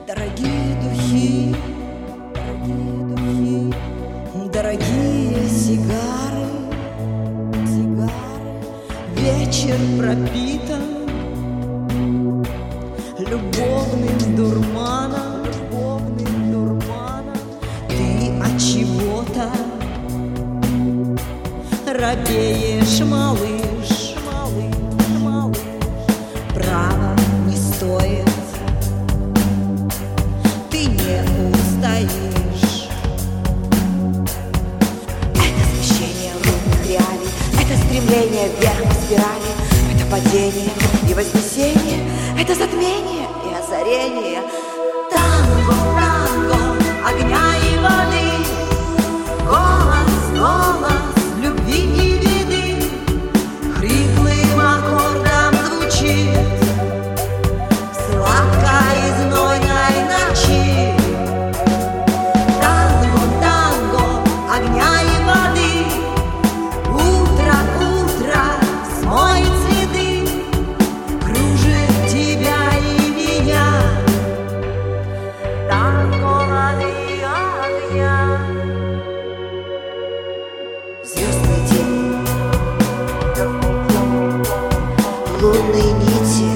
Дорогие духи, дорогие сигары, вечер пропитан любовным дурманом. Ты от чего-то робеешь, малыш, право не стоит, ты не устоишь. Это смещение рунных реалий, это стремление вверх по спирали, это падение и вознесение, это затмение и озарение. Танго, танго, огня и воды, голос любви и виды, хриплым аккордом звучит в сладкой знойной ночи. Танго, танго, огня и воды, утро смоет следы, кружит тебя и меня. Танго воды огня. Звездный день, лунные нити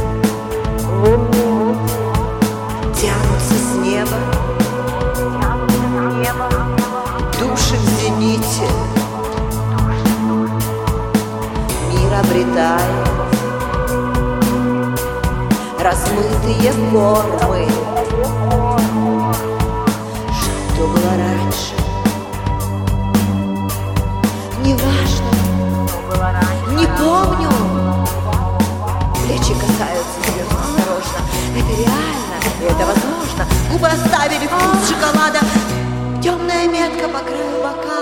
тянутся с неба, души в зените, мир обретает размытые формы. Что было раньше, неважно, не помню. Плечи касаются звезд осторожно. Это реально, и это возможно. Губы оставили вкус шоколада. Темная метка по краю бокала.